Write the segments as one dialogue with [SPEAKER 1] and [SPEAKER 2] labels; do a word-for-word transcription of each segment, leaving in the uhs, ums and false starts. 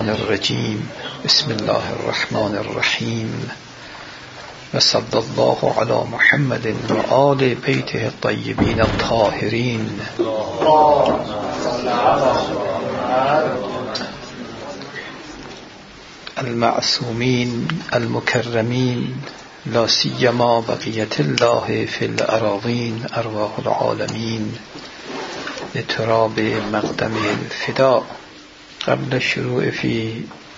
[SPEAKER 1] الرجيم بسم الله الرحمن الرحيم وصلى الله على محمد وآل بيته الطيبين الطاهرين المعصومين المكرمين لا سيما بقية الله في الأراضين أرواح العالمين لتراب مقدم الفداء. قبل الشروع في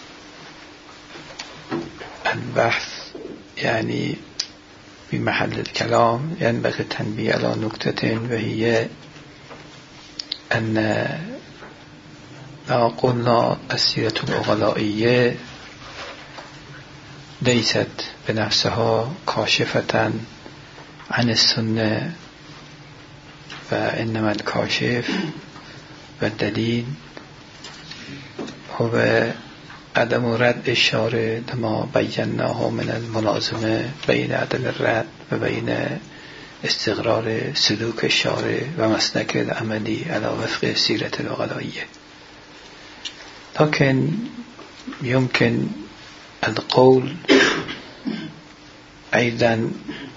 [SPEAKER 1] البحث يعني بمحل الكلام ينبغي التنبيه على نكتة، وهي أن ما قلنا السيرة الأغلائية ليست بنفسها كاشفة عن السنة، وإنما الكاشف والدليل هو عدم رد الشارع لما بيناه من الملازمة بين عدم الرد و بين استقرار سلوك الشارع و مسلك العملي على وفق سيرة الأغلائية. لكن يمكن القول أيضا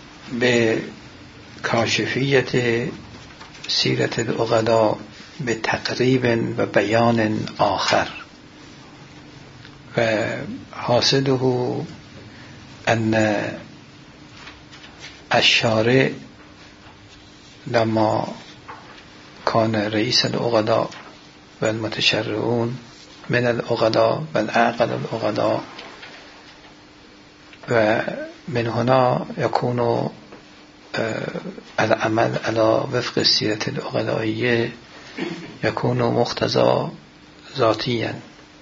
[SPEAKER 1] بكاشفية سيرة الأغلاء بتقريب و بيان آخر، وحاصله أن الشارع لما كان رئيس الأغلاء والمتشرعون من الأغلاء والأعقل الأغلاء، ومن هنا يكون العمل على وفق السيرة الأغلائية يكون مقتضى ذاتيا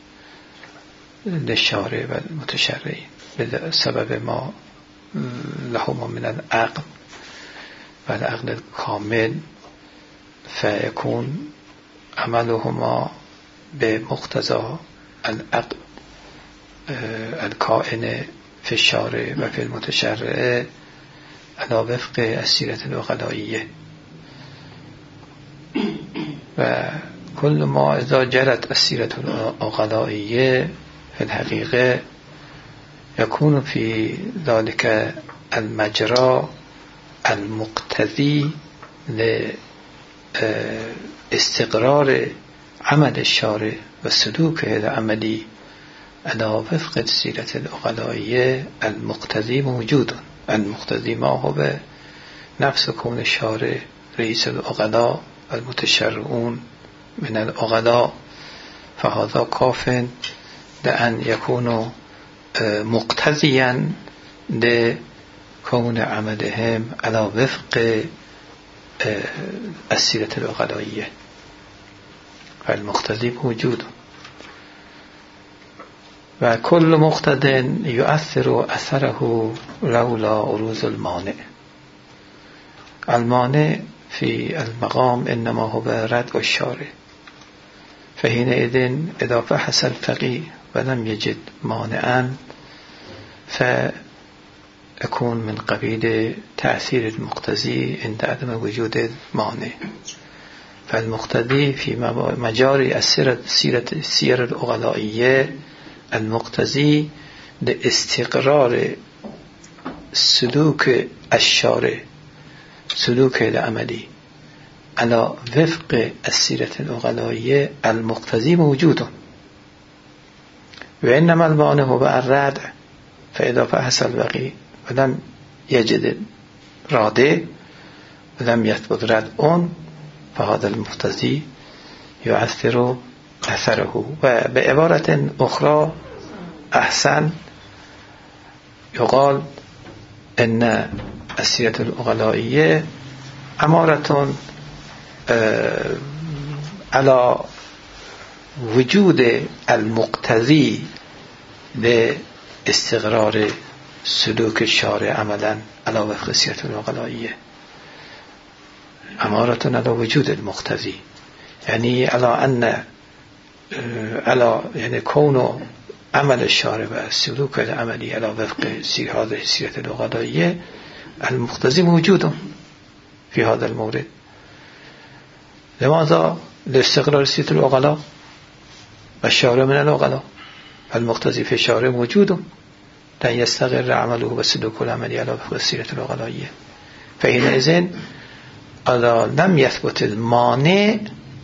[SPEAKER 1] للشارع والمتشرعين بسبب ما لهما من العقل والعقل الكامل، فيكون عملهما بمقتضى العقل الكائن في الشارع وفي المتشرع على وفق السيرة الأغلائية. وكل ما إذا جرت السيرة الأغلائية في الحقيقة يكون في ذلك المجرى المقتضي لاستقرار عمل الشارع والسلوك العملي على وفق السيرة الأغلائية المقتضي موجود. المقتضي ما هو نفس كون الشارع رئيس الأغلاء المتشرعون من الأغلاء، فهذا كاف لأن يكون مقتضيا لكون عملهم على وفق السيرة الأغلائية، فالمقتضي موجود. وكل مقتض يؤثر أثره لولا عروض المانع. المانع في المقام إنما هو رد الشارع، فحينئذ إذا بحث الفقيه ولم يجد مانعا فيكون من قبيل تأثير المقتضي عند عدم وجود المانع. فالمقتضي في مجاري السيرة السيرة الأغلائية المقتضي لاستقرار سلوك الشارع سلوك العملي على وفق السيرة الأغلائية المقتضي موجود، وإنما المانع هو الردع. فإذا بحث الفقيه ولم يجد رادع ولم يثبت ردع فهذا المقتضي يؤثر أثره. وبعبارة أخرى أحسن يقال إن السيرة الأغلائية أمارة على وجود المقتضي لاستقرار سلوك الشارع عملا على وفق السيرة الأغلائية، أمارة على وجود المقتضي، يعني على أن على يعني كون عمل الشارع والسلوك العملي على وفق هذه السيرة الأغلائية المقتضي موجود في هذا المورد. لماذا؟ لاستقرار سيرة الأغلاء والشارع من الأغلاء، المقتضی فی الشارع موجود لن یستقر عمله و سلوک العملی علی وفق السیرة العقلائیه فحینئذ اذا لم یثبت المانع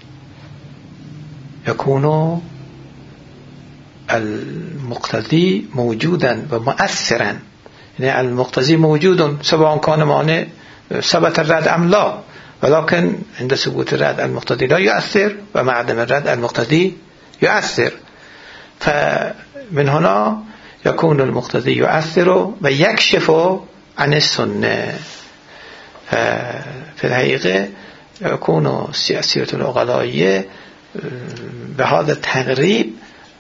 [SPEAKER 1] یکون المقتضی موجودا و مؤثرا، یعنی المقتضی موجود سواء كان مانع ثبت الرد ام لا، ولكن عند ثبوت الرد المقتضی لا يؤثر و مع عدم الرد المقتضی يؤثر. فمن هنا يكون المقتضی يؤثر و يكشف عن السنه. في الحقيقة يكون السيرة العقلائية بهذا التقريب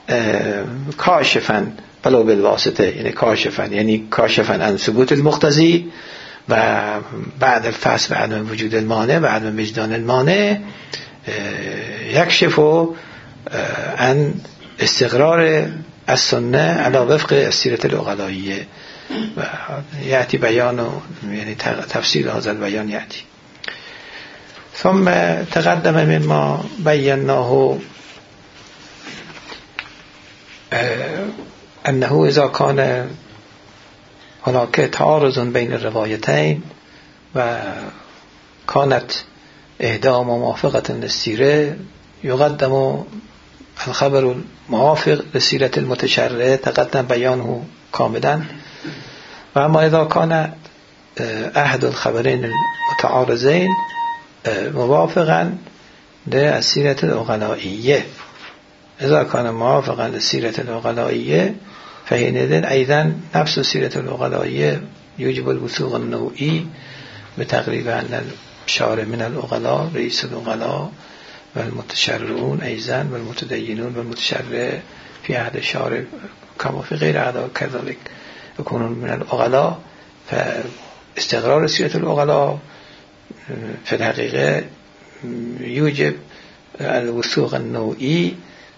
[SPEAKER 1] کاشفن ولو بالواسطه، یعنی کاشفن یعنی کاشفن عن ثبوت المقتضی و بعد الفصل و عدم وجود المانع و عدم وجدان المانع یکشف عن استقرار السنه على وفق السیرة العقلائیه و یأتی بیان یعنی تفسیر هذا البیان یأتی. ثم تقدم مما بیناه أنه إذا كان هناك تعارض بين الروايتين وكانت إحداهما موافقة للسيرة يقدم الخبر الموافق للسيرة المتشرعة تقدم بيانه كاملا. وأما إذا كان أحد الخبرين المتعارضين موافقا للسيرة العقلائية إذا كان موافقا للسيرة العقلائية فحينئذ أيضا نفس السيرة العقلائية يوجب الوثوق النوعي بتقريب أن الشارع من العقلاء رئيس العقلاء والمتشرعون أيضا والمتدينون والمتشرع في عهد الشارع كما في غير عهد كذلك يكونون من العقلاء. فاستقرار سيرة العقلاء في الحقيقة يوجب الوثوق النوعي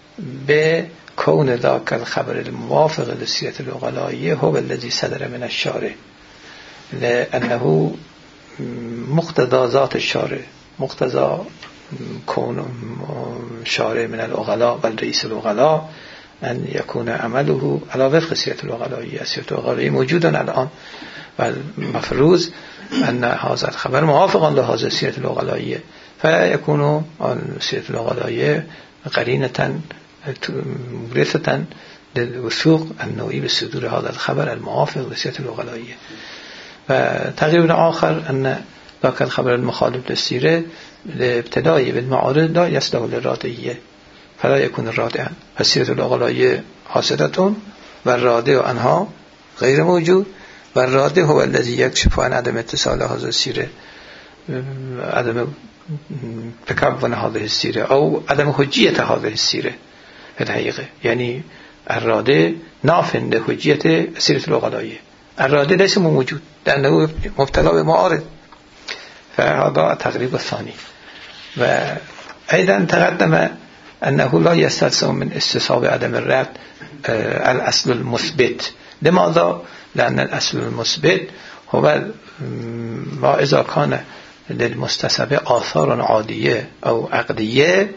[SPEAKER 1] بكون ذاك الخبر الموافق للسيرة العقلائية هو الذي صدر من الشارع، لأنه مقتضى ذات الشارع، مقتضى كون شارع من العقلاء والرئيس العقلاء أن يكون عمله على وفق السيرة العقلائية. السيرة العقلائية موجودة الآن والمفروض أن هذا الخبر موافقا لهذا السيرة العقلائية فيكون السيرة العقلائية قرينة مورثة للوثوق النوعي بصدور هذا الخبر الموافق للسيرة العقلائية. وتقريبا آخر أن ذاك الخبر المخالف للسيرة الابتدائي بالمعارض لا يصلح للرادعية فلا يكون رادعا، فالسيرة العقلائية حاصلة والرادع عنها غير موجود، والرادع هو الذي يكشف عن عدم اتصال هذا السيرة، عدم تكون هذه السيرة أو عدم حجية هذه السيرة في الحقيقة. يعني الرادع ناف لحجية السيرة العقلائية، الرادع ليس موجود لأنه مبتلى بمعارض. فهذا تقريب الثاني. وأيضا تقدم أنه لا يستلزم من استصحاب عدم الرد الأصل المثبت. لماذا؟ لأن الأصل المثبت هو ما إذا كان للمستصحب آثار عادية أو عقدية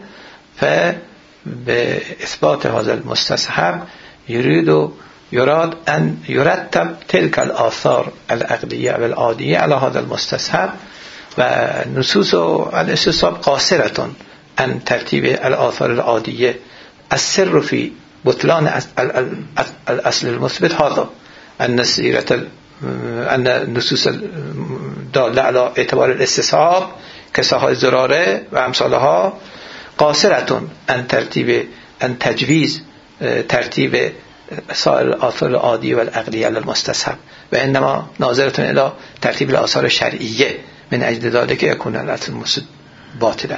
[SPEAKER 1] فبإثبات هذا المستصحب يريد يراد أن يرتب تلك الآثار العقدية والعادية على هذا المستصحب، ونصوص الاستصحاب قاصرة عن ترتيب الآثار العادية. السر في بطلان الأصل المثبت هذا أن السيرة أن النصوص الدالة على اعتبار الاستصحاب كصحة الزرارة وأمثالها قاصرة عن ترتيب عن تجويز ترتيب سائر الآثار العادية والعقلية على المستصحب، وإنما ناظرة إلى ترتيب الآثار الشرعية، من أجل ذلك يكون الأصل المثبت باطلا.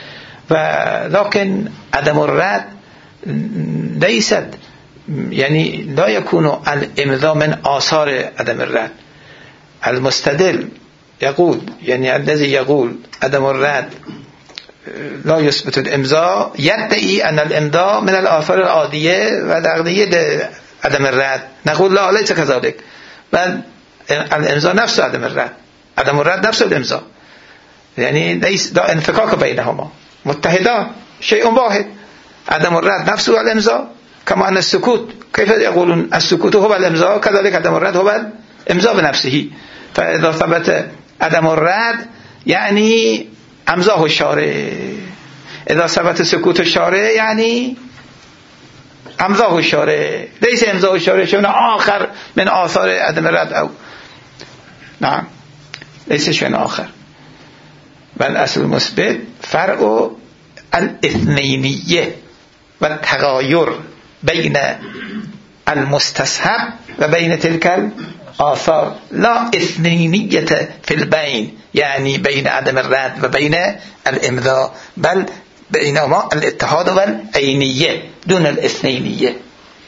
[SPEAKER 1] ولكن عدم الرد ليست يعني لا يكون الإمضاء من آثار عدم الرد. المستدل يقول يعني الذي يقول عدم الرد لا يثبت الإمضاء يدعي أن الإمضاء من الآثار العادية والعقدية لعدم الرد. نقول لا، ليس كذلك، بل الإمضاء نفسه عدم الرد، عدم الرد نفسه الإمضاء، يعني ليس لا انفكاك بينهما، متحدان شيء واحد. عدم الرد نفسه الإمضاء كما أن السكوت كيف يقولون السكوت هو الإمضاء كذلك عدم الرد هو الإمضاء بنفسه. فإذا ثبت عدم الرد يعني امضاء الشارع، إذا ثبت سكوت الشارع يعني امضاء الشارع، ليس امضاء الشارع شيء آخر من آثار عدم الرد أو نعم ليس شيء آخر، بل أصل المثبت فرق الاثنينية والتغاير بين المستصحب و بين تلك الآثار، لا اثنينية في البين يعني بين عدم الرد و بين الإمضاء، بل بينهما الاتحاد والعينية دون الاثنينية.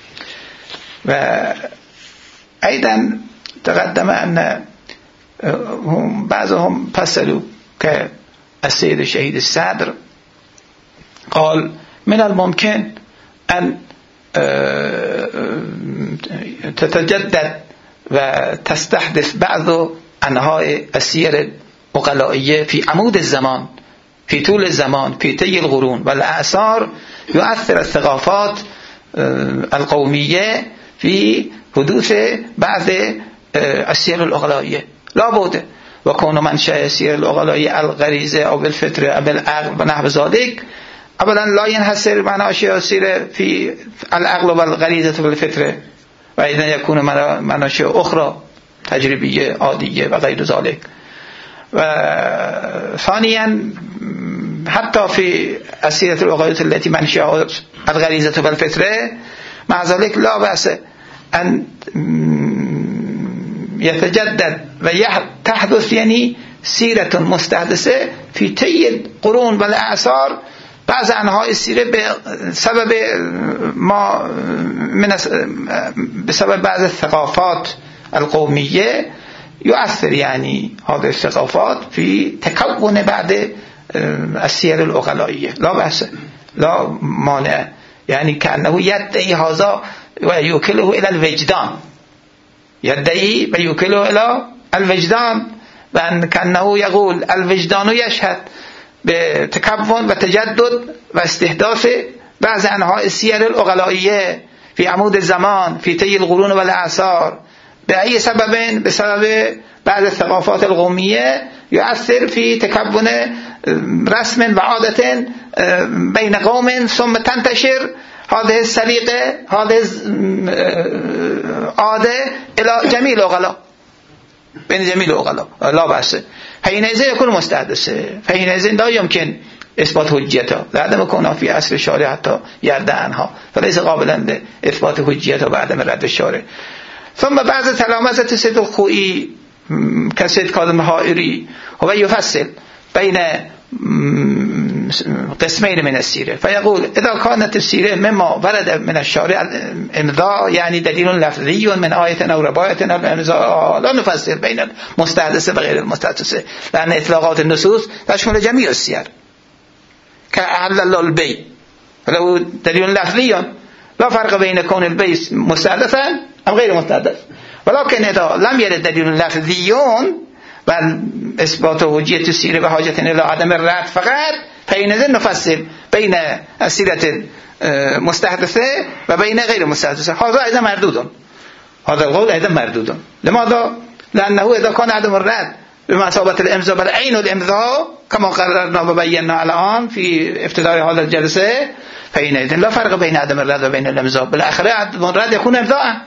[SPEAKER 1] وأيضا تقدم أن هم بعضهم فصلوا كالسيد الشهيد الصدر قال من الممكن أن تتجدد وتستحدث بعض أنواع السير العقلائية في عمود الزمان، في طول الزمان، في طي القرون والأعصار، يؤثر الثقافات القومية في حدوث بعض السير العقلائية لا بد وكون منشأ السير العقلائية الغريزة أو بالفطرة أو بالعقل ونحو ذلك. أولا لا ينحصر مناشئ السير في العقل والغريزة والفطرة، وإذا يكون مناشئ أخرى تجريبية عادية وغير ذلك. وثانيا حتى في السيرة العقلائية التي منشأ الغريزة والفطرة مع ذلك لا بأس أن يتجدد وتحدث يعني سيرة مستحدثة في طي القرون والأعصار. بعض أنواع السيرة بسبب ما من بسبب بعض الثقافات القومية يؤثر يعني هذه الثقافات في تكون بعد السير العقلائية، لا بأس لا مانع، يعني كأنه يدعي هذا ويوكله إلى الوجدان، يدعي ويوكله إلى الوجدان، وأن كأنه يقول الوجدان يشهد بتكون وتجدد واستحداث بعض أنواع السير العقلائية في عمود الزمان في طي القرون والأعصار بأي سبب، بسبب بعض الثقافات القومية يؤثر في تكون رسم وعادة بين قوم، ثم تنتشر هذه السليقة هذه عادة إلى جميع العقلاء، بين جميع العقلاء لا بأس. حينئذ يكون مستحدث، فحينئذ لا يمكن إثبات حجيته لعدم كونه في عصر الشارع حتى يرد عنها، فليس قابلا لإثبات حجيته بعدم رد الشارع. ثم بعض تلامذة سيد الخوئي كسيد كاظم الحائري هو يفصل بين قسمين من السيرة، فيقول إذا كانت السيرة مما ورد من الشارع الإمضاء يعني دليل لفظي من آية أو رواية أو الإمضاء، لا نفسر بين المستحدث وغير المستحدث، لأن إطلاقات النصوص تشمل جميع السير كأحل الله البيع لو دليل لفظي لا فرق بين كون البيع مستحدثا أم غير مستحدث، ولكن إذا لم يرد دليل لفظي بل إثبات حجية السيرة بحاجة إلى عدم الرد فقط، فإنذ نفصل بين السيرة المستحدثة وبين غير المستحدثة. هذا أيضا مردود، هذا القول أيضا مردود. لماذا؟ لأنه إذا كان عدم الرد بمثابة الإمضاء بل عين الإمضاء كما قررنا وبينا الآن في افتتاح هذا الجلسة، فإنذ لا فرق بين عدم الرد وبين الإمضاء، بالآخرة عدم الرد يكون إمضاء،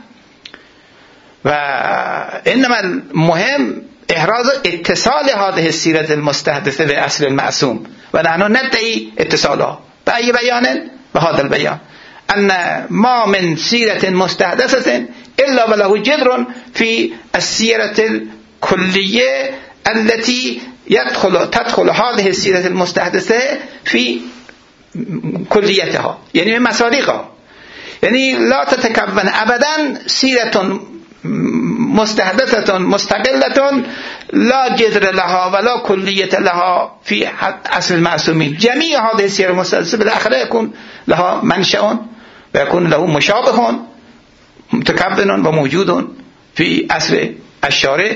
[SPEAKER 1] وإنما المهم إحراز اتصال هذه السيرة المستحدثة بأصل المعصوم، ونحن ندعي اتصالها بأي بيان؟ بهذا البيان أن ما من سيرة مستحدثة إلا وله جذر في السيرة الكلية التي يدخل تدخل هذه السيرة المستحدثة في كليتها، يعني من مصادقها، يعني لا تتكون أبدا سيرة مستحدثة مستقلة لا جذر لها ولا كلية لها في أصل المعصومين. جميع هذه السير المستحدثة بالآخرة يكون لها منشأ ويكون له مشابه متكون وموجود في أصل الشارع.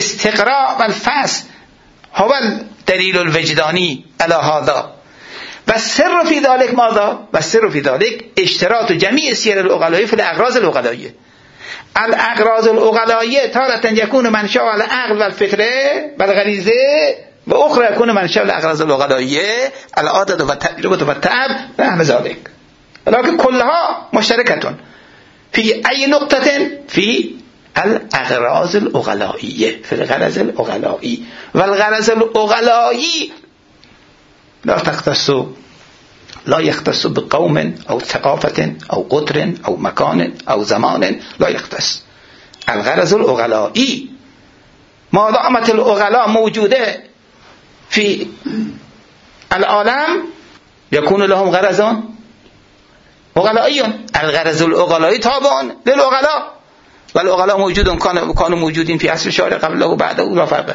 [SPEAKER 1] الاستقراء والفحص هو الدليل الوجداني على هذا،
[SPEAKER 2] و سر فی ذلک ماذا؟ و سر فی ذلک اشتراط جمیع سیر العقلای فی الاغراض العقلایه. الاغراض العقلایه تارة یکون منشأ العقل و الفکره و الغریزه و اخرى یکون منشأ الاغراض العقلایه العادة و التجربه و التعب و نحو ذلك، ولكن كلها مشتركة في أي نقطة في الأغراض العقلائية، في الغرض العقلائي، والغرض العقلائي لا تختص لا يختص بقوم أو ثقافة أو قطر أو مكان أو زمان، لا يختص. الغرض العقلائي ما دامت العقلاء موجودة في العالم يكون لهم غرضان عقلائي. الغرض العقلائي تابع للعقلاء والعقلاء موجودون كانوا موجودين في عصر الشارع قبله و بعده لا فرق.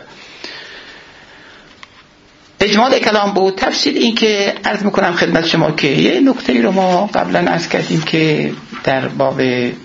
[SPEAKER 2] اجمال کلام بود. تفصیل این که عرض میکنم خدمت شما که یه نکته رو ما قبلا عرض کردیم که در باب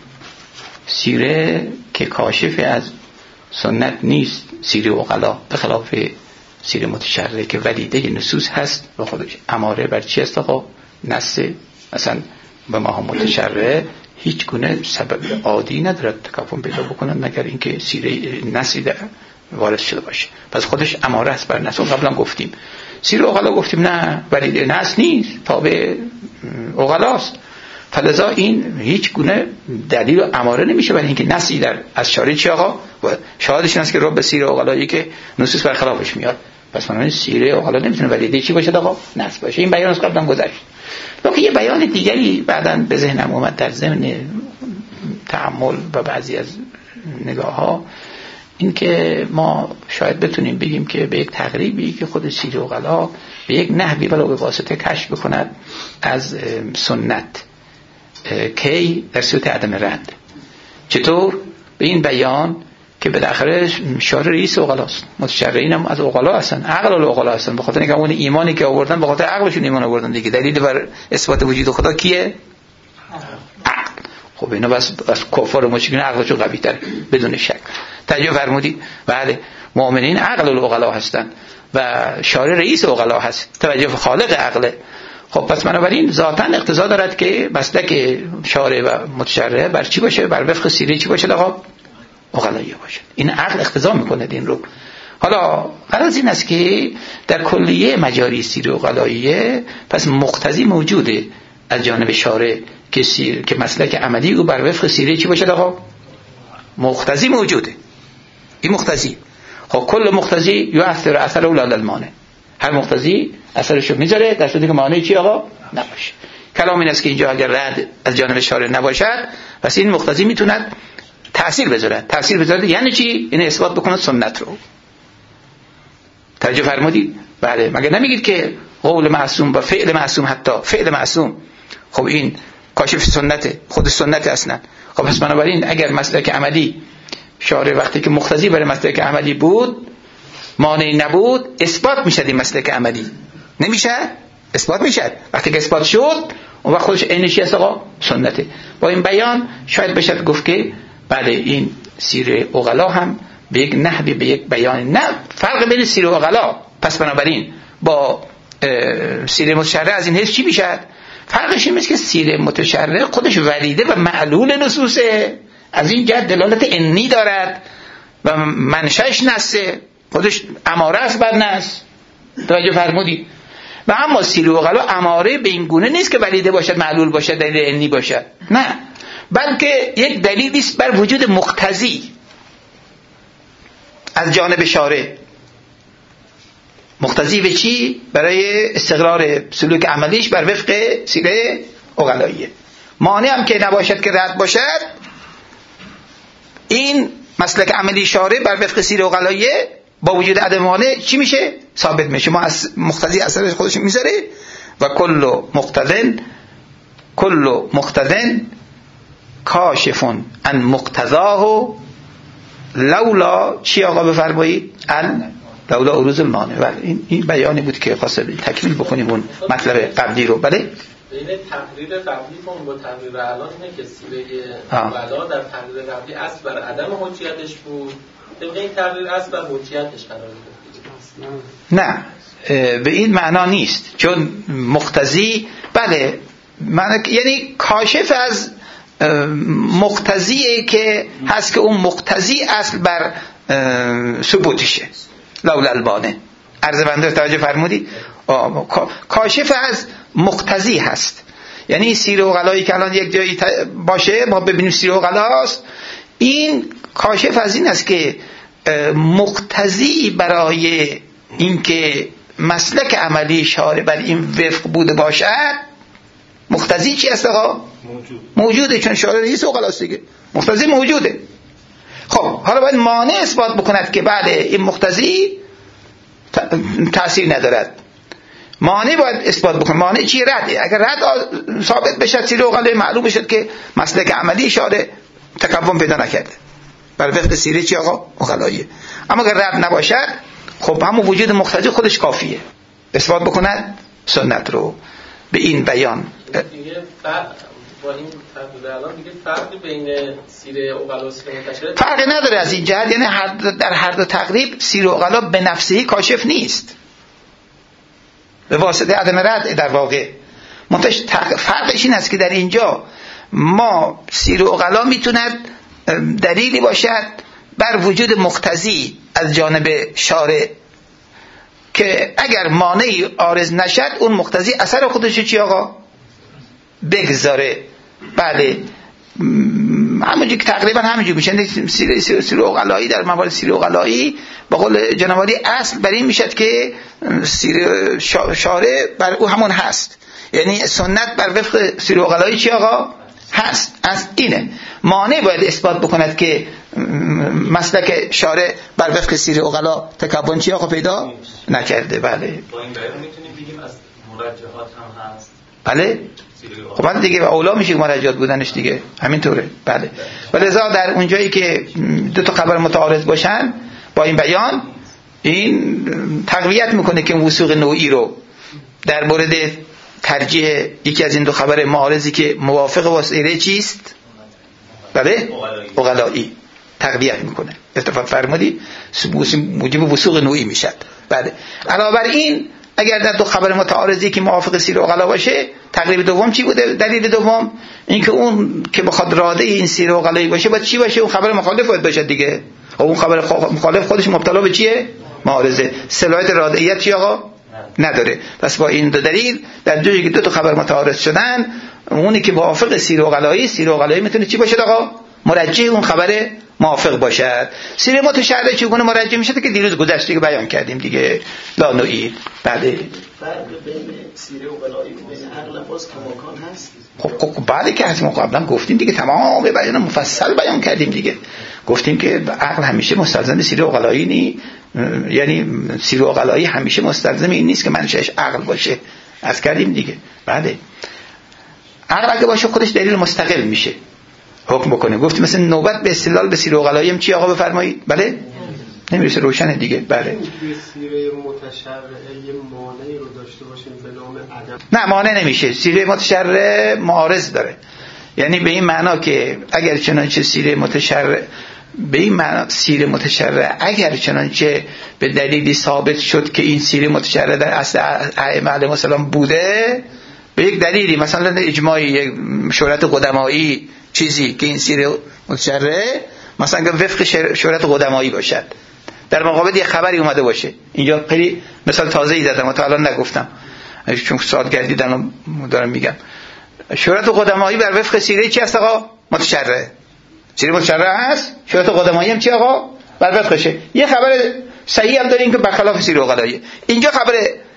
[SPEAKER 2] سیره که کاشف از سنت نیست، سیره عقلا به خلاف سیره متشرع که ولیده نصوص هست و خودش اماره بر چی است؟ خب نص مثلا به ما هم متشرع هیچ گونه سبب عادی ندارد تکفن پیدا بکنن مگر اینکه سیره نصی در وارد شده باشه. پس خودش اماره است بر نص. قبلا گفتیم سیره عقلا گفتیم نه ولیده نص نیست، تابع عقلاست. فلذا این هیچ گونه دلیل و اماره نمیشه برای اینکه نصی در از شارع چی آقا و شاهدش این است که رب به سیره عقلایی که نصوص برخلافش میاد. پس من سیره عقلا نمیتونه ولیده چی باشه آقا؟ نص باشه. این بیان از قبلا گذشت. لکه یه بیان دیگری بعداً به ذهنم اومد در ضمن تأمل و بعضی از نگاه ها، این که ما شاید بتونیم بگیم که به یک تقریبی که خود سیره عقلا به یک نحوی ولو به واسطه کشف بکند از سنت کی در صورت عدم رد. چطور؟ به این بیان که بالاخره شارع رئیس عقلاست، متشرعین هم از عقلا هستن، عقل العقلا هستن، به خاطر اینکه اون ایمانی که آوردن به خاطر عقلشون ایمان آوردن دیگه. دلیل بر اثبات وجود خدا کیه؟ عقل. خب اینا بس بس کفار و مشرکین عقلشون قوی تر بدون شک. توجه فرمودید؟ بله مؤمنین عقل العقلا هستن و شارع رئیس عقلا هست، توجه خالق عقله. خب پس بنابراین ذاتاً اقتضا دارد که مسلک شارع و متشرع بر چی باشه؟ بر وفق سیره چی باشه آقا؟ عقلایی باشه. این عقل اقتضا میکنه این رو. حالا غرض این است که در کلیه مجاری سیره عقلاییه پس مقتضی موجوده از جانب شارع که سیر که مسلک عملی او بر وفق سیره چی باشه آقا؟ مقتضی موجوده. این مقتضی. خب کل مقتضی یؤثر اثر اولاد المانع. هر مقتضی اثرشو میذاره در صورتی که مانع چی آقا؟ نباشه. کلام این است که اینجا اگر رد از جانب شارع نباشد پس این مقتضی میتوند تأثیر بذاره. تأثیر بذاره یعنی چی؟ این اثبات بکنه سنت رو. توجه فرمودید؟ بله. مگر نمیگید که قول معصوم و فعل معصوم، حتی فعل معصوم خب این کاشف سنت، خود سنت اصلا. خب پس بنابراین اگر مسلک عملی شارع وقتی که مقتضی برای مسلک عملی بود مانعی نبود اثبات میشد. این مسلک عملی نمیشه؟ اثبات میشد. وقتی که اثبات شد اون وقت خودش عین چی است آقا؟ سنته. با این بیان شاید بشه گفت که بله این سیره عقلا هم به یک نحوی به یک بیان نه فرق بین سیره عقلا. پس بنابراین با سیره متشرع از این حیث چی میشد؟ فرقش این است که سیره متشرع خودش ولیده و معلول نصوصه، از این جهت دلالت انی دارد و منشأش نصه، خودش اماره است بر نص. توجه فرمودید؟ و اما سیره عقلا اماره به این گونه نیست که ولیده باشد، معلول باشد، دلیل انی باشد، نه، بلکه یک دلیلی است بر وجود مقتضی از جانب شارع. مقتضی به چی؟ برای استقرار سلوک عملیش بر وفق سیره عقلاییه. مانع هم که نباشد که رد باشد، این مسلک عملی شارع بر وفق سیره عقلاییه با وجود عدم مانع چی میشه؟ ثابت میشه. ما از مقتضی اثرش خودش میذاره و کل مقتضن کل مقتضن کاشفون عن مقتضاه لولا چی آقا بفرمایید؟ ان لولا عروض المانع. بله این این بیانی بود که خواستم تکمیل بکنیم اون مطلب قبلی رو. بله
[SPEAKER 3] بین تقریر قبلی کن با تقریر الان اینه که سیره عقلا در تقریر قبلی اصل بر عدم حجیتش بود، طبق این تقریر اصل بر حجیتش قرار گرفت.
[SPEAKER 2] نه به این معنا نیست، چون مقتضی بله معنی یعنی کاشف از مقتضیه که هست که اون مقتضی اصل بر ثبوتشه. لولا البانه عرض بنده توجه فرمودید، کاشف از مقتضی هست. یعنی سیر و غلایی که الان یک جایی باشه ما ببینیم سیر و غلاست، این کاشف از این است که مقتضی برای اینکه مسلک عملی شارع بر این وفق بوده باشد. مقتضی چی است آقا؟ موجود. موجوده، چون شارع نیست و غلاست دیگه، مقتضی موجوده. خب حالا باید مانع اثبات بکند که بعد این مقتضی تأثیر ندارد. مانع باید اثبات بکنه. مانع چی؟ رده. اگر رد ثابت بشد سیر و غلای معلوم بشد که مسلک عملی شارع تکون پیدا نکرده بر وفق سیره چی آقا؟ غلاییه. اما اگر رد نباشد خب همون وجود مقتضی خودش کافیه اثبات بکند سنت رو به این بیان.
[SPEAKER 3] دیگه فرق با این تقریبا الان دیگه فرقی بین سیره اغلا و سیره متشرع
[SPEAKER 2] فرقی نداره از این جهت، یعنی هر در هر دو تقریب سیره اغلا به نفسه کاشف نیست، به واسطه عدم رد در واقع. منتش فرقش این است که در اینجا ما سیره اغلا میتوند دلیلی باشد بر وجود مقتضی از جانب شارع که اگر مانعی عارض نشد اون مقتضی اثر خودش چی آقا؟ بگذاره. بله همونجور که تقریبا همونجور میشه. سیره سیره اغلایی در موارد سیره اغلایی به قول جناب عالی اصل بر این میشد که سیره شارع بر او همون هست، یعنی سنت بر وفق سیره اغلایی چی آقا؟ هست. از اینه مانع باید اثبات بکند که مسلک شارع بر وفق سیره اغلا تکون چی آقا پیدا نکرده. بله
[SPEAKER 4] با این بیان میتونیم بگیم از مرجحات هم هست.
[SPEAKER 2] بله خب بعد دیگه اولا میشه مرجحات بودنش دیگه همینطوره. بله ولذا در اونجایی که دو تا خبر متعارض باشن با این بیان این تقویت میکنه که وثوق نوعی رو در مورد ترجیح یکی از این دو خبر معارضی که موافق واسطه چیست؟ بله اغلایی تقویت میکنه. اتفاق فرمودی موجب وثوق نوعی میشد. بله علاوه بر این اگر در دو خبر متعارضی که موافق سیره اغلا باشه تقریب دوم چی بوده؟ دلیل دوم اینکه اون که بخواد راده این سیره اغلایی باشه باید چی باشه؟ اون خبر مخالف باید باشه دیگه. اون خبر مخالف خودش مبتلا به چیه؟ معارضه. صلاحیت رادعیت چی آقا؟ نداره. پس با این دو دلیل در جایی که دو تا خبر متعارض شدن اونی که موافق سیره اغلایی سیره اغلایی میتونه چی باشه آقا؟ مرجح اون خبر موافق باشد. سیره متشرع چگونه مرجح میشه که دیروز گذشته که بیان کردیم دیگه لا نوعی. بله
[SPEAKER 5] فرق بین سیره و غلایی و بین عقل باز کماکان هست.
[SPEAKER 2] خب خب بعد که از ما قبلا گفتیم دیگه تمام به بیان مفصل بیان کردیم دیگه. گفتیم که عقل همیشه مستلزم سیره و غلایی نی، یعنی سیره و غلایی همیشه مستلزم این نیست که منشأش عقل باشه. از کردیم دیگه. بله عقل اگه باشه خودش دلیل مستقل میشه حکم بکنه. گفتیم مثلا نوبت به استدلال به سیره و غلایی هم چی آقا بفرمایید؟ بله نمیرسه روشنه دیگه. بله
[SPEAKER 6] توی سیره متشرعه یه مانعی رو داشته باشیم به نام عدم.
[SPEAKER 2] نه مانع نمیشه. سیره متشرعه معارض داره، یعنی به این معنا که اگر چنانچه سیره متشرعه به این معنا سیره متشرعه اگر چنانچه به دلیلی ثابت شد که این سیره متشرعه در اصل ائمه علیهم السلام بوده، به یک دلیلی مثلا اجماعی یک شورت قدمایی چیزی که این سیره متشرعه مثلا وفق شورت قدمایی باشد، در مقابل یک خبری اومده باشه. اینجا خیلی مثال تازه‌ای زدم و تا الان نگفتم چون سوال کردیدن دارم میگم. شورت قدمایی بر وفق سیره چی هست آقا؟ متشرعه. سیره متشرعه هست، شورت قدمایی هم چی آقا؟ بر وفقشه. یه خبر صحیح هم داریم که برخلاف سیره غلاییه. اینجا خبر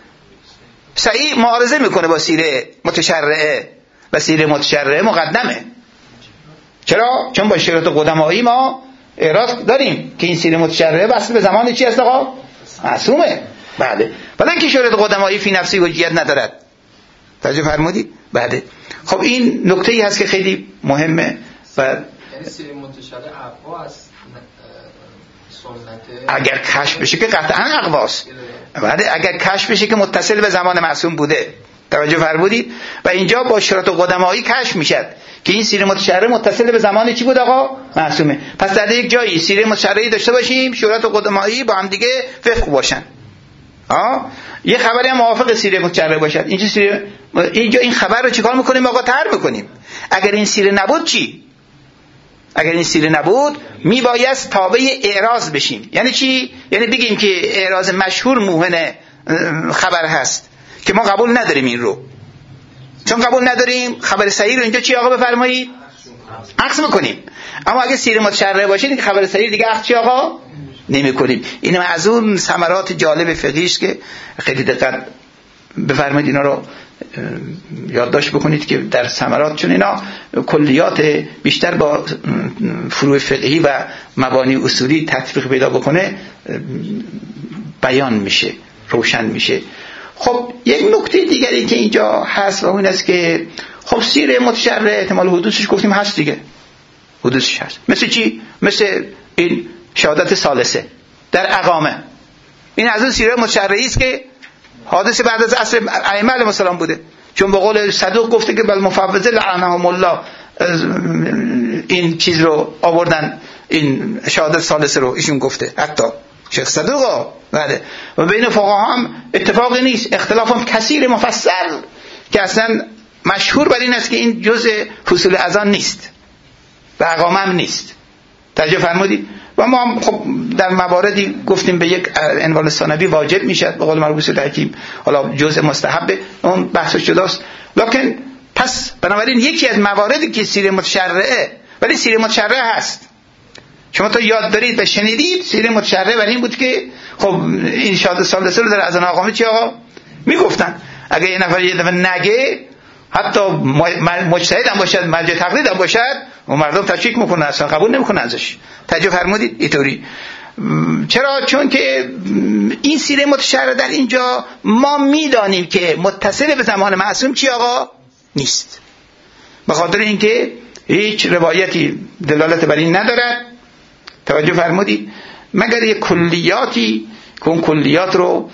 [SPEAKER 2] صحیح معارضه میکنه با سیره متشرعه و سیره متشرعه مقدمه. چرا؟ چون با شورت قدمایی ما اعراض داریم که این سیره متشرعه وصل به زمان چی هست آقا؟ معصومه. بله ولی که شورت قدمایی فی نفسی حجیت ندارد. توجه فرمودید؟ بله خب این نکته ای هست که خیلی مهمه. و
[SPEAKER 3] یعنی سیره متشرعه اقوا است سنت
[SPEAKER 2] اگر کشف بشه که قطعا اقواست. بله اگر کشف بشه که متصل به زمان معصوم بوده. توجه فرمودید؟ و اینجا با شورت قدمایی کشف میشد که این سیره متشرعه متصل به زمان چی بود آقا؟ معصومه. پس در یک جایی سیره متشرعه داشته باشیم شورت قدمایی با هم دیگه وفق باشن. آه یه خبری هم موافق سیره متشرع باشد، اینجا سیره اینجا این خبر رو چیکار میکنیم آقا؟ طرح میکنیم. اگر این سیره نبود چی؟ اگر این سیره نبود میبایست تابع اعراض بشیم. یعنی چی؟ یعنی بگیم که اعراض مشهور موهن خبر هست که ما قبول نداریم این رو. چون قبول نداریم خبر صحیح رو اینجا چی آقا بفرمایید؟ عکس میکنیم. اما اگه سیره متشرع باشه دیگه خبر صحیح دیگه عکس چی آقا؟ نمیکنیم. اینم از اون ثمرات جالب فقهی است که خیلی دقت بفرمایید اینا رو یادداشت بکنید که در ثمرات، چون اینا کلیات بیشتر با فروع فقهی و مبانی اصولی تطبیق پیدا بکنه بیان میشه، روشن میشه. خب یک نکته دیگری که اینجا هست و اون است که خب سیره متشرع احتمال حدوثش گفتیم هست دیگه، حدوثش هست. مثل چی؟ مثل این شهادت ثالثه در اقامه، این از اون سیره متشرعی است که حادثه بعد از عصر ائمه علیهم السلام بوده، چون به قول صدوق گفته که بل مفوضه لعنهم الله این چیز رو آوردن، این شهادت ثالثه رو ایشون گفته، حتی شیخ صدوق. بله. و بین فقها هم اتفاقی نیست، اختلاف هم کثیر مفصل که اصلا مشهور بر این است که این جزء فصول اذان نیست و اقامه هم نیست. توجه فرمودید؟ و ما هم خب در مواردی گفتیم به یک عنوان ثانوی واجب میشد به قول مرحوم الحکیم، حالا جزء مستحب اون بحثش جداست. لکن پس بنابراین یکی از مواردی که سیره متشرعه، ولی سیره متشرعه هست، شما تا یاد دارید و شنیدید سیره متشرعه برای این بود که خب این شهادت ثالثه رو در اذان اقامه چی آقا میگفتن. اگه یه نفر یه دفعه نگه، حتی مجتهد هم باشد، مرجع تقلید هم باشد، و مردم تشویق میکنن، اصلا قبول نمیکنن ازش. توجه فرمودید؟ اینطوری. چرا؟ چون که این سیره متشرع در اینجا ما میدانیم که متصل به زمان معصوم چی آقا نیست، به خاطر اینکه هیچ روایتی دلالت بر این ندارد. توجه فرمودید؟ مگر یک کلیاتی که اون کلیات رو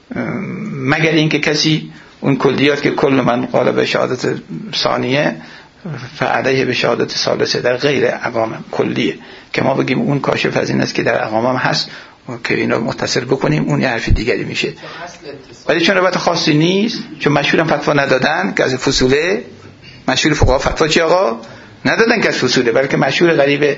[SPEAKER 2] مگر اینکه کسی اون کلیات که کل من قال به شهادت ثانیه فعلیه به شهادت ثالثه در غیر اقامه کلیه، که ما بگیم اون کاشف از این است که در اقامه هم هست که اینا متصل بکنیم، اون یه حرف دیگری میشه. ولی چون روایت خاصی نیست، چون مشهورم فتوا ندادن که از فصوله، مشهور فقها فتوا چی آقا ندادن که از فصوله، بلکه مشهور قریب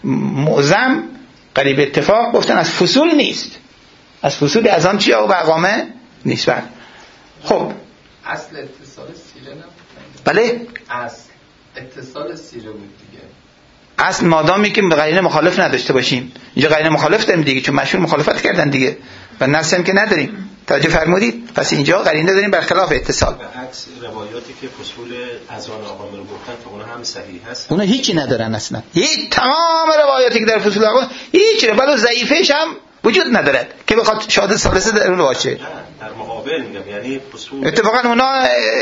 [SPEAKER 2] معظم قریب اتفاق گفتن از فصول نیست، از فصول از آن چی آقا و اقامه نیست. بله. خب
[SPEAKER 3] اصل اتصال سیره نبود.
[SPEAKER 2] بله
[SPEAKER 3] اصل اتصال سیره بود دیگه.
[SPEAKER 2] اصل مادامی که به قرینه مخالف نداشته باشیم، اینجا قرینه مخالف داریم دیگه، چون مشهور مخالفت کردن دیگه و نص هم که نداریم. توجه فرمودید؟ پس اینجا قرینه داریم برخلاف اتصال.
[SPEAKER 7] عکس روایاتی که فصول اذان اقامه رو گفتن که اونها هم صحیح هست،
[SPEAKER 2] اونا هیچی ندارن اصلا. هیچ تمام روایاتی که در فصول اقامه هیچ بلو ضعیفش هم وجود ندارد که بخواد شهادت ثالثه در اون باشه.
[SPEAKER 7] در مقابل میگم یعنی فصول
[SPEAKER 2] اتفاقا اونا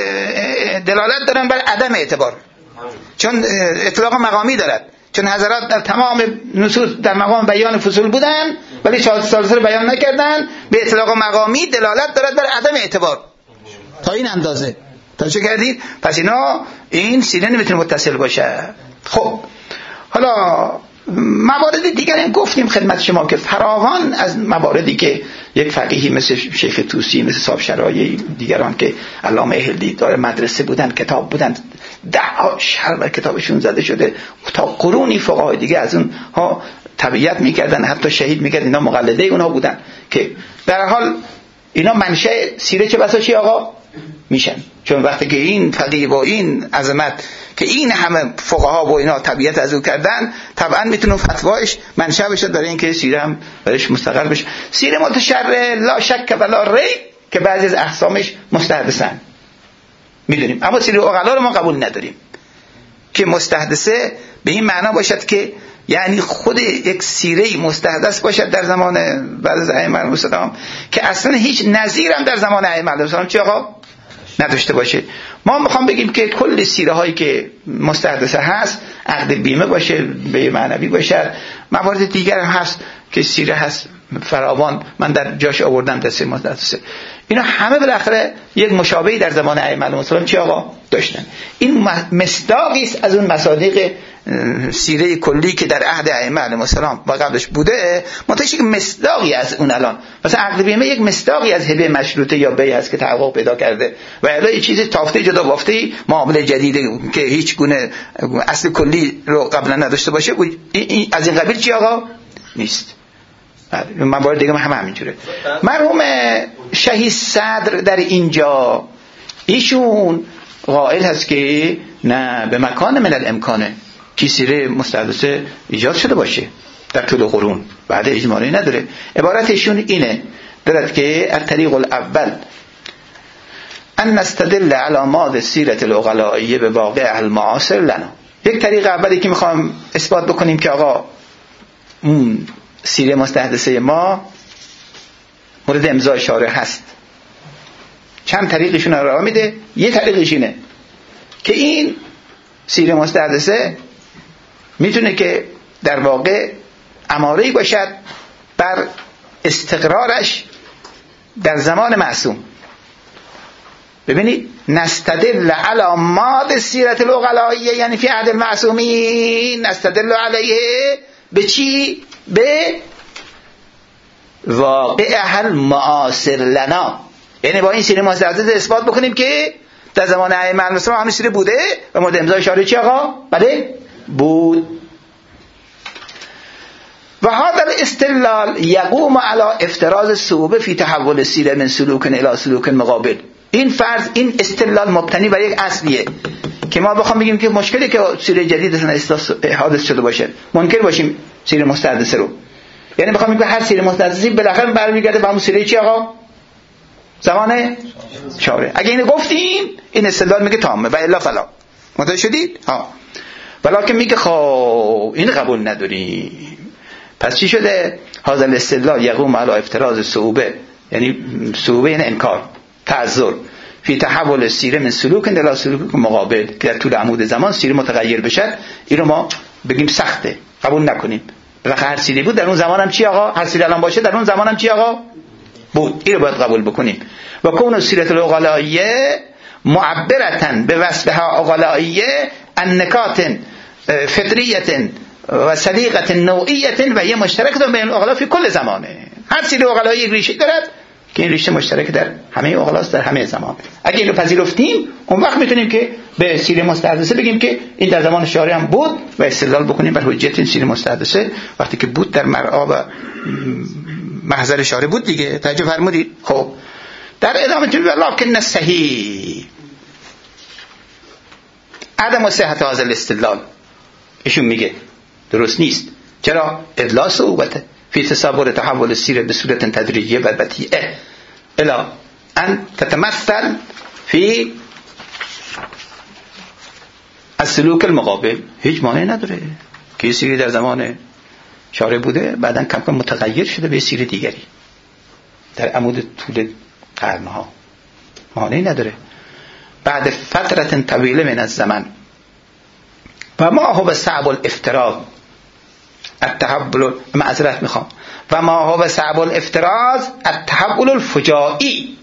[SPEAKER 2] دلالت دارن بر عدم اعتبار، چون اطلاق مقامی دارد، چون حضرات در تمام نصوص در مقام بیان فصول بودن ولی شهادت ثالثه رو بیان نکردن، به اطلاق مقامی دلالت دارد بر عدم اعتبار تا این اندازه. توجه کردید؟ پس اینا این سیره نمیتونه متصل باشه. خب حالا موارد دیگر هم گفتیم خدمت شما که فراوان از مواردی که یک فقیهی مثل شیخ طوسی، مثل صاحب شرایعی، دیگران که علامه اهلی داره مدرسه بودن، کتاب بودن، ده ها شرح بر کتابشون زده شده، تا قرونی فقهای دیگه از اون ها تبعیت میکردن، حتی شهید میکردن، اینا مقلده اونا بودن که در حال اینا منشأ سیره چه بسا چی آقا میشن. چون وقتی که این فقیه با این عظمت که این همه فقها با اینا تبعیت از او کردن، طبعا میتونه فتواش منشأ بشه برای اینکه سیره هم برایش مستقل بشه. سیره متشرع لا شک و لا ریب که بعضی از اقسامش مستحدثن میدونیم، اما سیره عقلا رو ما قبول نداریم که مستحدثه به این معنا باشد که یعنی خود یک سیره مستحدث باشد در زمان بعد از ائمه علیهم السلام که اصلا هیچ نظیر هم در زمان ائمه علیهم السلام چی آقا نداشته باشه. ما میخوام بگیم که کل سیره هایی که مستحدثه هست عقد بیمه باشه، به معنوی باشه، موارد دیگر هم هست که سیره هست فراوان، من در جاش آوردم دسته مستحدثه. اینا همه بالاخره یک مشابهی در زمان ائمه علیهم السلام چی آقا داشتن. این مصداقی است از اون مصادیق سیره کلی که در عهد ائمه علیهم السلام و قبلش بوده، منتهی که مصداقی از اون الان مثلا عقد بیمه یک مصداقی از هبه مشروطه یا بیع است که تحقق پیدا کرده و الا یه چیز تافته جدا بافته معامله جدیده که هیچ گونه اصل کلی رو قبلا نداشته باشه، از این قبیل چی آقا نیست. موارد دیگه هم همینجوره. مرحوم شهید صدر در اینجا ایشون قائل هست که نه به مکان من الامکانه که سیره مستحدثه ایجاد شده باشه در طول قرون، بعد اجمالی نداره. عبارتشون اینه دارد که الطریق الاول ان نستدل على ماضی سیرت العقلائیه به واقع المعاصر لنا. یک طریق اولی که میخوام اثبات بکنیم که آقا اون سیره مستحدثه ما مورد امضای شارع هست. چند طریقشون رو راه میده. یه طریقش اینه که این سیره مستحدثه میتونه که در واقع اماره‌ای باشد بر استقرارش در زمان معصوم. ببینید نستدل علی ماضی سیرت العقلائیه یعنی فی عهد المعصومین، نستدل علیه به چی؟ به واقع المعاصر لنا، یعنی با این سیره مستحدثه اثبات بکنیم که در زمان ائمه المسلم همین سیره بوده و مورد امضای شارع چی آقا؟ بله بود. و هذا الاستدلال یقوم علی افتراض الصعوبه فی تحول السیره من سلوک الی سلوک مقابل. این فرض، این استدلال مبتنی بر یک اصلیه که ما بخوام بگیم که مشکلی که سیره جدید اصلا حادث شده باشه منکر باشیم سیره مستحدثه رو، یعنی بخوام بگم هر سیره مستحدثی بالاخره برمیگرده به همون سیره چی آقا؟ زمان شارع. اگه اینو گفتیم این استدلال میگه تامه و الا فلا. متوجه شدید؟ ها. ولیکن میگه خب این قبول نداریم. پس چی شده؟ هذا الاستدلال یقوم علی افتراض الصعوبه، یعنی صعوبه یعنی انکار، تعذر فی تحول السیره من سلوک الی سلوک مقابل، که در طول عمود زمان سیره متغیر بشه. این رو ما بگیم سخته، قبول نکنیم. بالاخره هر سیره بود در اون زمان هم چی آقا؟ هر سیره الان باشه در اون زمان هم چی آقا؟ بود. این رو باید قبول بکنیم. و کون سیرت العقلائیه معبرتن به وصفها عقلائیه ان نکات فطریه و سلیقه نوعیه و یه مشترک بین العقلا فی کل زمانه. هر سیره عقلائیه ریشه دارد که این ریشه مشترک در همه عقلاست در همه زمان. اگه اینو پذیرفتیم اون وقت میتونیم که به سیره مستحدثه بگیم که این در زمان شارع هم بود و استدلال بکنیم بر حجیت این سیره مستحدثه وقتی که بود در مرعا و محضر شارع بود دیگه. توجه فرمودید؟ خب در ادامه تو ولکن صحیح عدم صحت هذا الاستدلال. ایشون میگه درست نیست. چرا؟ ادلاء صعوبته فی تصور تحول السیره به صورت تدریجیه و بطیئه الا ان تتمثل فی السلوک المقابل. هیچ مانعی نداره که سیره در زمان شارع بوده بعداً کم کم متغیر شده به سیره دیگری در عمود طول قرنها، مانعی نداره. بعد فترت طویله من الزمن و ما هو صعب الافتراض التحول معذرت میخوام و ما هو صعب الافتراض التحول الفجائی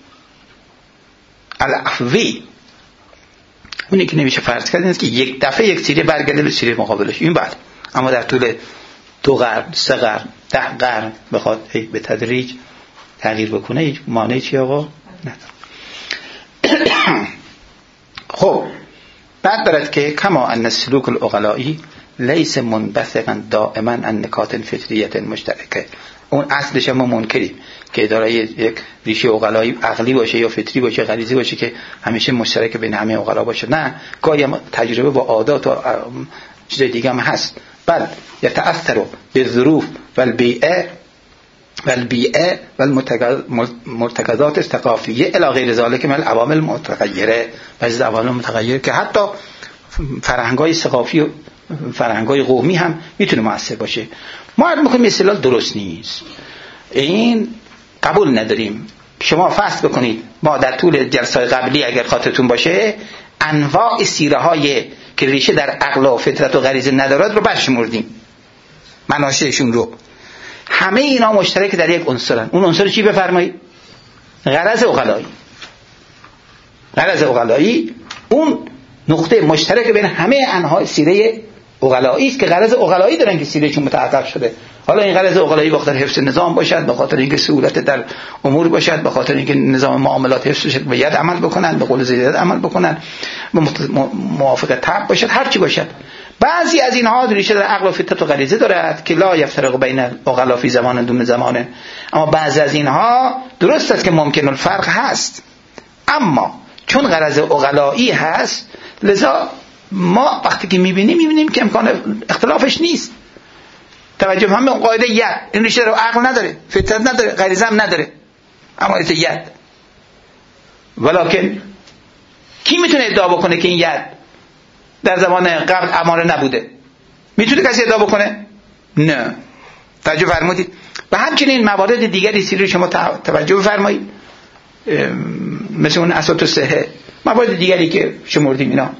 [SPEAKER 2] العفوی. اونی که نمیشه فرض کرد که یک دفعه یک سیره برگرده به سیره مقابلش. این بعد اما در طول دو قرن، سه قرن، ده قرن بخواد به تدریج تغییر بکنه هیچ مانعی چی آقا نداره. خب بعد دارد که کما ان سلوک العقلائی لیس منبثقا دائما عن نکات فطریت مشترکه. اون اصلش ما منکریم که اداره یک ریشه عقلایی عقلی باشه یا فطری باشه غریزی باشه که همیشه مشترک بین همه عقلا باشه. نه، گاهی تجربه با عادات و چیز دیگه هم هست. بل یتأثر بالظروف والبیئه والبیئه والمرتکزات الثقافیه الی غیر ذلك من العوامل المتغیره. بعضی عوامل متغیره که حتی فرهنگ‌های ثقافی و فرهنگ‌های قومی هم میتونه مؤثر باشه. ما عرض می‌کنیم استدلال درست نیست. این قبول نداریم. شما فحص بکنید. ما در طول جلسات قبلی اگر خاطرتون باشه انواع سیره‌های که ریشه در عقل و فطرت و غریزه ندارد رو برشمردیم. مناشئشون رو. همه اینا مشترک در یک عنصرن. اون عنصر چی بفرمایید؟ غرض عقلایی. غرض عقلایی اون نقطه مشترک بین همه انواع سیره عقلایی است که غرض عقلایی دارن که سیرهشون متعقب شده. حالا این غرض عقلایی به خاطر حفظ نظام باشد، به خاطر اینکه سهولت در امور باشد، به خاطر اینکه نظام معاملات حفظ بشه، به ید عمل بکنن، به قول زیاد عمل بکنن، موافق طبع باشد، هر چی باشد. بعضی از اینها ریشه در عقل و فطرت و غریزه دارد که لا یفترق بین العقلا فی زمان دون زمان. اما بعضی از اینها درست است که ممکن الفرق هست، اما چون غرض عقلایی هست لذا ما وقتی که میبینیم میبینیم که امکان اختلافش نیست. توجه هم به اون قاعده ید، این ریشه رو عقل نداره، فطرت نداره، غریزه هم نداره، اما ایت ید. ولکن کی میتونه ادعا بکنه که این ید در زمان قبل اماره نبوده؟ میتونه کسی ادعا بکنه؟ نه. توجه فرمودید؟ و همچنین موارد دیگری سیری شما توجه بفرمایید، مثل اون اساط الصحه، موارد دیگری که شمردیم، اینا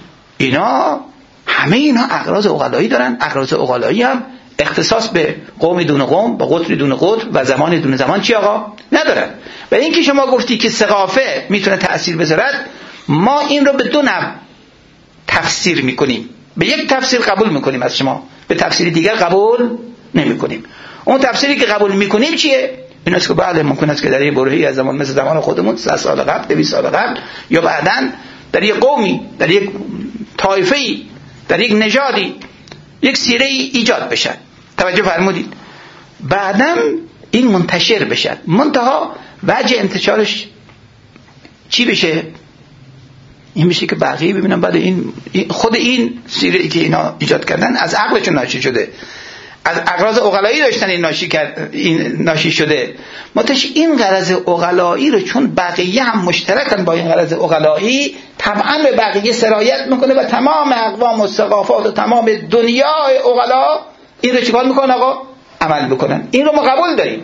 [SPEAKER 2] اینا همه اینا اغراض عقلایی دارن. اغراض عقلایی هم اختصاص به قوم دون قوم، به قطر دون قطر و زمان دون زمان چی آقا ندارن. و اینکه شما گفتی که ثقافه میتونه تأثیر بذارد، ما این رو به دو نوع تفسیر میکنیم. به یک تفسیر قبول میکنیم از شما، به تفسیر دیگر قبول نمیکنیم. اون تفسیری که قبول میکنیم چیه؟ این است که بله ممکن است که در یک برهه‌ای از زمان مثل زمان خودمون صد سال قبل، دویست سال قبل، یا بعداً در یک قومی، در یک طایفه‌ای، در یک نژادی یک سیره ایجاد بشه. توجه فرمودید؟ بعداً این منتشر بشه. منتها وجه انتشارش چی بشه؟ این میشه که بقیه ببینن بعد این خود این سیره که اینا ایجاد کردن از عقلشون ناشی شده، از اغراض عقلایی داشتن این ناشی کرد، این ناشی شده. متش این غرض عقلایی رو چون بقیه هم مشترکن با این غرض عقلایی، طبعا به بقیه سرایت میکنه و تمام اقوام و ثقافات و تمام دنیای عقلا این رو چیکار میکنن آقا؟ عمل میکنن. این رو ما قبول داریم.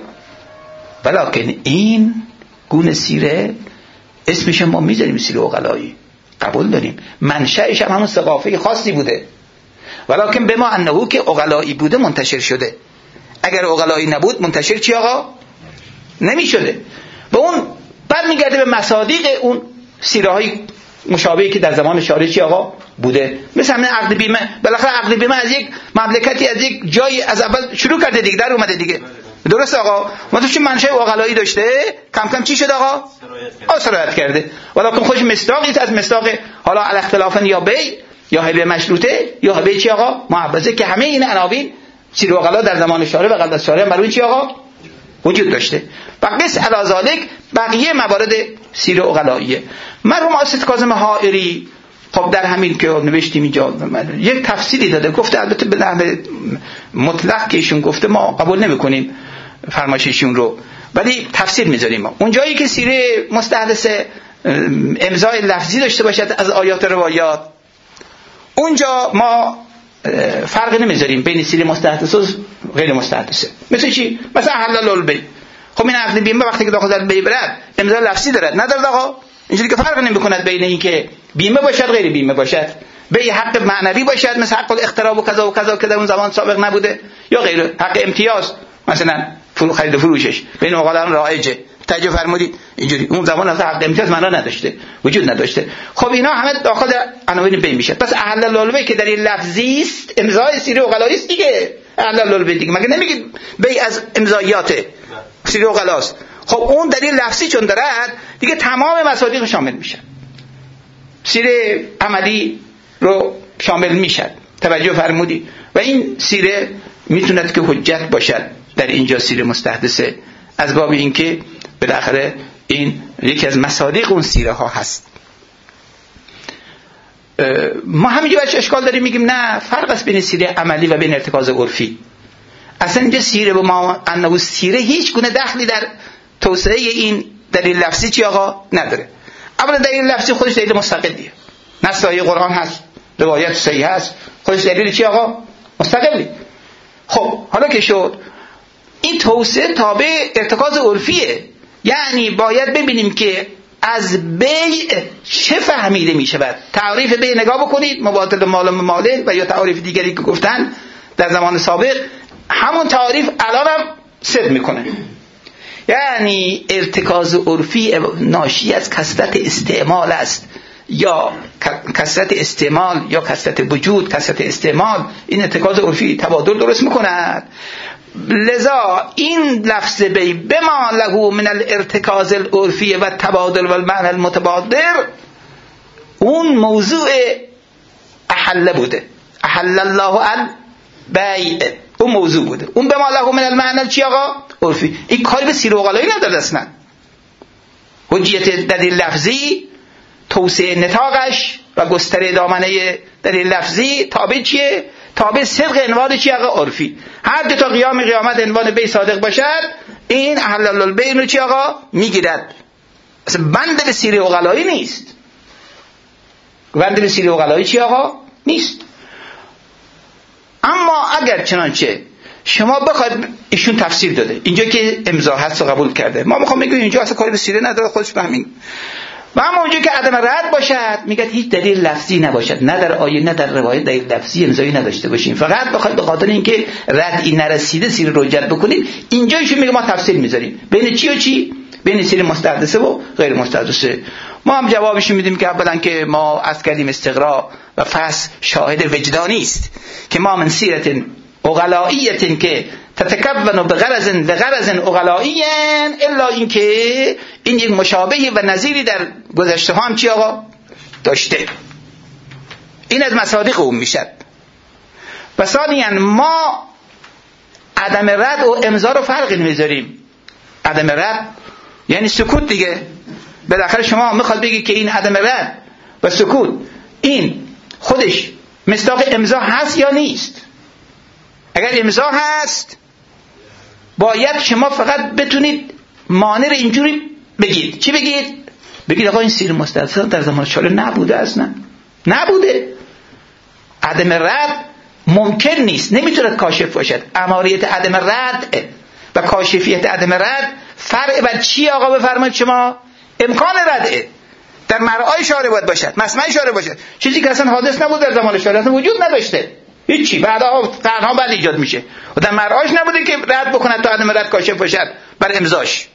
[SPEAKER 2] ولیکن این گونه سیره اسمش ما میذاریم سیره عقلایی، قبول داریم. منشأش هم همون ثقافه خاصی بوده، ولیکن به ما انهو که عقلایی بوده منتشر شده. اگر عقلایی نبود منتشر چی آقا؟ نمی شده. و اون بعد میگرده به مصادیق اون سیره های مشابهی که در زمان شارع چی آقا بوده. مثل همین عقد بیمه، بالاخره عقد بیمه از یک مملکتی، از یک جایی از اول شروع کرده دیگه، در اومده دیگه. درست آقا؟ ما چون منشأ عقلایی داشته، کم کم چی شد آقا؟ سرایت کرده. ولیکن خوش مصداقی از مصداق، حالا علی اختلاف یا بی یا هبه مشروطه یا هبه چی آقا؟ معوضه، که همه این عناوین سیره عقلا در زمان شارع و قبل از شارع برای چی آقا وجود داشته. و قص علی ذالک بقیه موارد سیره عقلاییه. مرحوم آصف کاظم حائری خب در همین که نوشتیم اینجا یک تفسیری داده، گفته البته به نحو مطلق که ایشون گفته ما قبول نمی‌کنیم فرمایششون رو، ولی تفسیر می‌ذاریم. ما اون جایی که سیره مستحدث امضای لفظی داشته باشد از آیات روایات، اونجا ما فرق نمیذاریم بین سیره مستحدث و غیر مستحدثه. مثل چی؟ مثلا حلال البی. خب این عقد بیمه وقتی که داخل در بی برد امضا لفظی دارد، ندارد آقا؟ اینجوری که فرق نمی‌کند بین این که بیمه باشد غیر بیمه باشد، به حق معنوی باشد مثل حق الاختراع و کذا و کذا که در اون زمان سابق نبوده، یا غیر حق امتیاز مثلا فرو خرید و فروشش بین عقلا رایجه. توجه فرمودید؟ اینجوری اون زمان اصلا حق امتیاز معنا نداشته، وجود نداشته. خب اینا همه داخل عناوین بین میشه. پس احلال البی که در این لفظی است امضای سیره عقلایی است دیگه. احلال البی دیگه مگه نمیگید بی از امضایات سیره عقلاست؟ خب اون در این لفظی چون دارد دیگه تمام مصادیق شامل میشن، سیره عملی رو شامل میشن. توجه فرمودید؟ و این سیره میتوند که حجت باشد در اینجا سیره مستحدثه، از باب اینکه بالاخره این یکی از مصادیق اون سیره ها هست. ما همینجا بچه اشکال داریم میگیم نه فرق است بین سیره عملی و بین ارتکاز عرفی. اصلا اینجا سیره و ما انه سیره هیچ گونه دخلی در توسعه این دلیل لفظی چی آقا نداره. اولا دلیل لفظی خودش دلیل مستقلیه، نص آیه قرآن هست، روایت صحیح هست، خودش دلیل چی آقا مستقلی. خب حالا که شد این توسعه تابع ارتکاز عرفیه، یعنی باید ببینیم که از بیع چه فهمیده می شود. تعریف بیع نگاه بکنید، مبادله مال و ممالک و یا تعریف دیگری که گفتن در زمان سابق، همون تعریف الان هم صدق میکنه. یعنی ارتکاز عرفی ناشی از کثرت استعمال است یا کثرت استعمال یا کثرت وجود، کثرت استعمال، این ارتکاز عرفی تبادل درست میکند. لذا این لفظ بی بما له من الارتکاز العرفی و تبادل و المعنى المتبادر اون موضوع احل بوده، احل الله البیع، اون موضوع بوده. اون بما له من المعنى چی آقا؟ عرفی. این کاری به سیر اقلایی نداره اصلا. حجیت دلیل لفظی، توسعه نطاقش و گستره دامنه دلیل لفظی تابع چیه؟ تابع صدق عنوان چی آقا؟ عرفی. هر دو تا قیام قیامت عنوان بی صادق باشد، این احل الله البیع رو چی آقا؟ میگیرد. اصلا بند به سیر اقلایی نیست. بند به سیر اقلایی چی آقا؟ نیست. اما اگر چنانچه شما بخواید، ایشون تفسیر داده اینجا که امضا هست و قبول کرده، ما میخوام بگیم اینجا اصلا کاری به سیره نداره، خودش به همین. و اما اونجا که عدم رد باشد، میگه هیچ دلیل لفظی نباشد، نه در آیه نه در روایت دلیل لفظی امضایی نداشته باشیم، فقط بخواید به خاطر اینکه رد این نرسیده سیره رو رجعت بکنید، اینجا ایشون میگه ما تفسیر میذاریم بین چی و چی؟ بین سیره مستحدثه و غیر مستحدثه. ما هم جوابش میدیم که اولا که ما از کردیم استقرا و فصل شاهد وجدانی است که ما من سیرت اغلائیت که تتکون بغرض بغرض اغلائی الا اینکه این یک مشابهی و نظیری در گذشته ها هم چی آقا داشته. این از مصادیق اون میشد. و ثانیاً ما عدم رد و امضا رو فرقی نمیذاریم. عدم رد یعنی سکوت دیگه. بالاخره شما میخواد بگی که این عدم رد و سکوت این خودش مصداق امضا هست یا نیست؟ اگر امضا هست باید شما فقط بتونید مانع رو اینجوری بگید. چی بگید؟ بگید آقا این سیر مستحدثه در زمان شارع نبوده، اصلا نبوده. عدم رد ممکن نیست، نمیتونه کاشف باشد. اماریت عدم رد و کاشفیت عدم رد فرع بر چی آقا بفرمایید شما؟ امکان رده در مرعای شارع باید باشد، مسمع شارع باشد، چیزی که اصلا حادث نبود در زمان شارع، اصلا وجود نداشته، هیچی، بعدها قرنها بعد ایجاد میشه و در مرعاش نبوده که رد بکنه تا عدم رد کاشف باشد بر امضاش.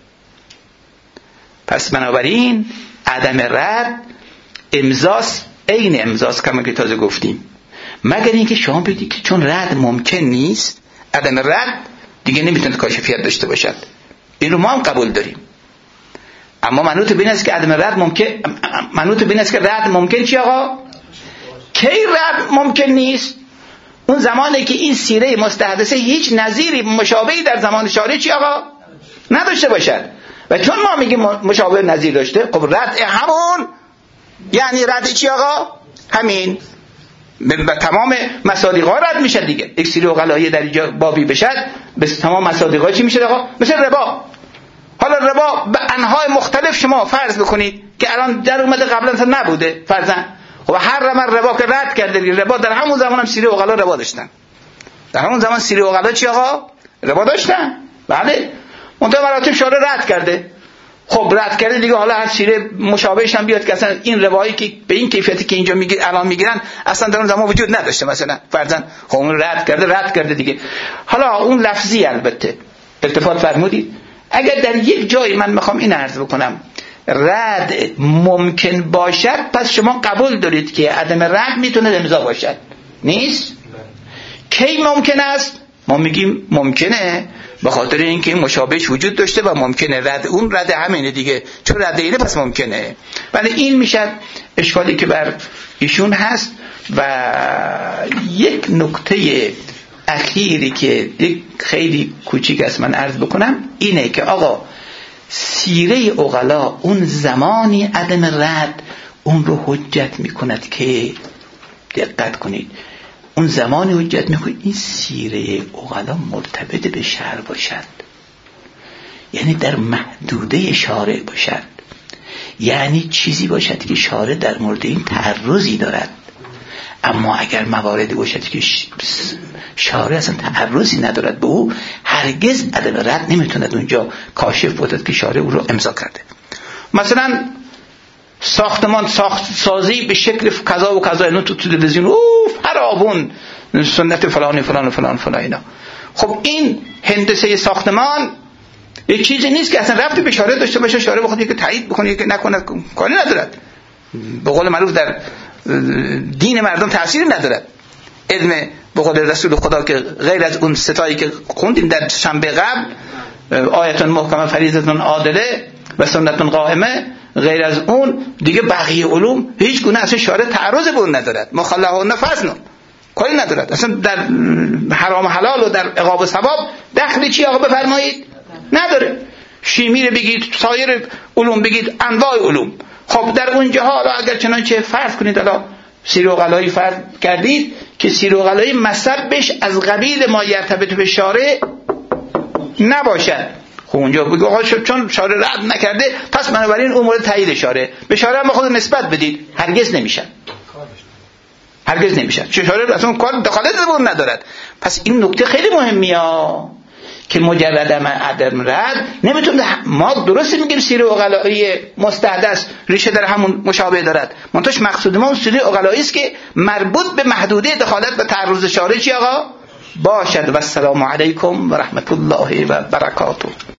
[SPEAKER 2] پس بنابراین عدم رد امضاست، عین امضاست کما که تازه گفتیم، مگر اینکه شما بگید که چون رد ممکن نیست، عدم رد دیگه نمیتونه کاشفیت داشته باشد. این رو ما هم قبول داریم. اما منوط به این است که عدم رد ممکن، منوط به این است که رد ممکن چی آقا؟ کی رد ممکن نیست؟ اون زمانی که این سیره مستحدثه هیچ نظیری مشابهی در زمان شارع چی آقا؟ نداشته باشد. و چون ما میگیم مشابه نظیر داشته، خب رد همون یعنی رد چی آقا؟ همین به تمام مصادیقها رد میشه دیگه. یک سیره اقلایی در اینجا بابی بشد به تمام مصادیقها چی میشه آقا؟ مثل ربا. حالا ربا به انواع مختلف شما فرض بکنید که الان در اومده قبلا نبوده فرضاً، خب هر رمر ربا که رد کرده، ربا در همون زمان هم سیره اقلا ربا داشتن، در همون زمان سیره اقلا چی آقا؟ ربا داشتن. بله منتها مراتب شارع رد کرده. خب رد کرده دیگه، حالا هر سیره مشابهش هم بیاد که اصلا این روایی که به این کیفیتی که اینجا میگی الان میگیرن اصلا در اون زمان وجود نداشته مثلا فرضاً، خب اون رد کرده رد کرده دیگه. حالا اون لفظی البته التفات فرمودید، اگر در یک جایی من میخوام این عرض بکنم رد ممکن باشد، پس شما قبول دارید که عدم رد میتونه امضا باشد، نیست؟ کی ممکن است؟ ما میگیم ممکنه به خاطر اینکه این مشابهش وجود داشته و ممکنه رد اون رد همینه دیگه، چون رد اینه پس ممکنه. ولی این میشه اشکالی که بر ایشون هست. و یک نکته اخیری که خیلی کوچیک است من عرض بکنم اینه که آقا سیره اغلا اون زمانی عدم رد اون رو حجت میکند که، دقت کنید، اون زمانی حجت میکنه این سیره اغلا مرتبط به شرع باشد، یعنی در محدوده شارع باشد، یعنی چیزی باشد که شارع در مورد این تعرضی دارد. اما اگر مواردی باشد که شارع اصلا تعرضی ندارد به او، هرگز عدم رد نمیتوند اونجا کاشف باشد که شارع او رو امضا کرده. مثلا ساختمان ساخت سازی به شکل کذا و کذا، اینو تو تلویزیون اوف فراوون سنت فلان فلان فلان فلان اینا. خب این هندسه ساختمان یه چیزی نیست که اصلا ربطی به شارع داشته باشه، شارع بخواد که تایید بکنه که نکنه کاری ندارد. به قول معروف در دین مردم تأثیری ندارد. علم به قول رسول خدا که غیر از اون ستایی که خوندیم در شنبه قبل، آیتون محکمه فریضتون عادله و سنتون قائمه، غیر از اون دیگه بقیه علوم هیچ گونه اصلا شارع تعرض به اون ندارد. مخلهون فضل کاری ندارد اصلا در حرام حلال و در عقاب و ثواب دخلی چی آقا بفرمایید نداره. شیمی رو بگید، سایر علوم بگید، انواع علوم. خب در اونجا حالا اگر چنانچه فرض کنید حالا سیر و غلایی فرض کردید که سیر و غلایی مصبش از قبیل ما یرتبط به شارع نباشد، خب اونجا بگو آقا چون شارع رد نکرده پس بنابراین امور تایید شارع به شارع هم خود نسبت بدید. هرگز نمیشه، هرگز نمیشه. چه شارع اصلا کار دخالت اون ندارد. پس این نکته خیلی مهمیه که مجرد عدم رد نمیتونه. ما درست میگیم سیر عقلایی مستحدث ریشه در همون مشابه دارد، منتهش مقصود ما سیر عقلایی است که مربوط به محدوده دخالت و تعرض شارع چی آقا باشد. و السلام علیکم و رحمت الله و برکاته.